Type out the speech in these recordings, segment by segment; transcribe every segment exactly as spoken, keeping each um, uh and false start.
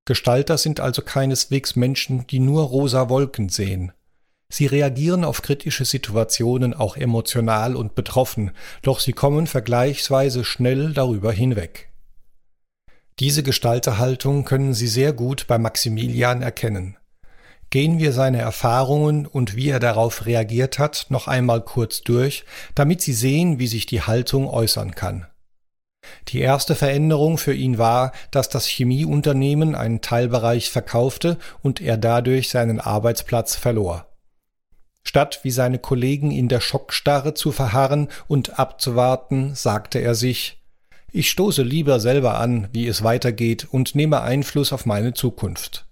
Gestalter sind also keineswegs Menschen, die nur rosa Wolken sehen. Sie reagieren auf kritische Situationen auch emotional und betroffen, doch sie kommen vergleichsweise schnell darüber hinweg. Diese Gestalterhaltung können Sie sehr gut bei Maximilian erkennen. Gehen wir seine Erfahrungen und wie er darauf reagiert hat, noch einmal kurz durch, damit Sie sehen, wie sich die Haltung äußern kann. Die erste Veränderung für ihn war, dass das Chemieunternehmen einen Teilbereich verkaufte und er dadurch seinen Arbeitsplatz verlor. Statt wie seine Kollegen in der Schockstarre zu verharren und abzuwarten, sagte er sich: Ich stoße lieber selber an, wie es weitergeht, und nehme Einfluss auf meine Zukunft.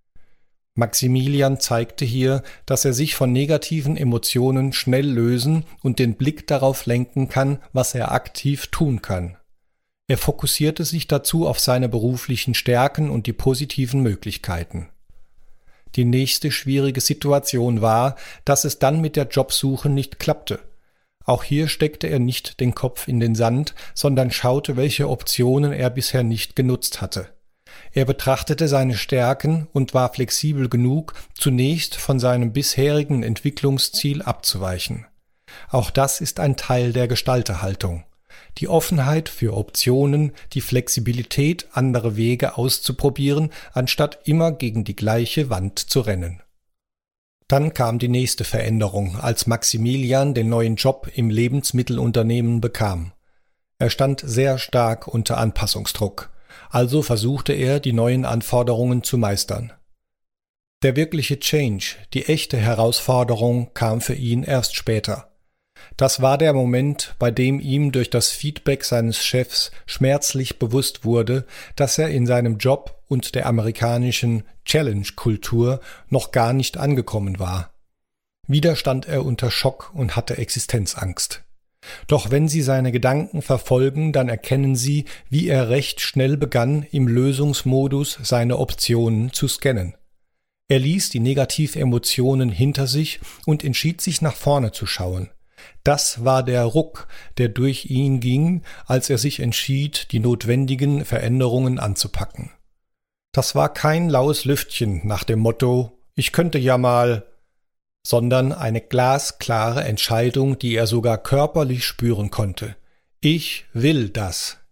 Maximilian zeigte hier, dass er sich von negativen Emotionen schnell lösen und den Blick darauf lenken kann, was er aktiv tun kann. Er fokussierte sich dazu auf seine beruflichen Stärken und die positiven Möglichkeiten. Die nächste schwierige Situation war, dass es dann mit der Jobsuche nicht klappte. Auch hier steckte er nicht den Kopf in den Sand, sondern schaute, welche Optionen er bisher nicht genutzt hatte. Er betrachtete seine Stärken und war flexibel genug, zunächst von seinem bisherigen Entwicklungsziel abzuweichen. Auch das ist ein Teil der Gestalterhaltung. Die Offenheit für Optionen, die Flexibilität, andere Wege auszuprobieren, anstatt immer gegen die gleiche Wand zu rennen. Dann kam die nächste Veränderung, als Maximilian den neuen Job im Lebensmittelunternehmen bekam. Er stand sehr stark unter Anpassungsdruck, also versuchte er, die neuen Anforderungen zu meistern. Der wirkliche Change, die echte Herausforderung, kam für ihn erst später. Das war der Moment, bei dem ihm durch das Feedback seines Chefs schmerzlich bewusst wurde, dass er in seinem Job und der amerikanischen Challenge-Kultur noch gar nicht angekommen war. Wieder stand er unter Schock und hatte Existenzangst. Doch wenn Sie seine Gedanken verfolgen, dann erkennen Sie, wie er recht schnell begann, im Lösungsmodus seine Optionen zu scannen. Er ließ die Negativemotionen hinter sich und entschied sich, nach vorne zu schauen. Das war der Ruck, der durch ihn ging, als er sich entschied, die notwendigen Veränderungen anzupacken. Das war kein laues Lüftchen nach dem Motto: Ich könnte ja mal, sondern eine glasklare Entscheidung, die er sogar körperlich spüren konnte. Ich will das.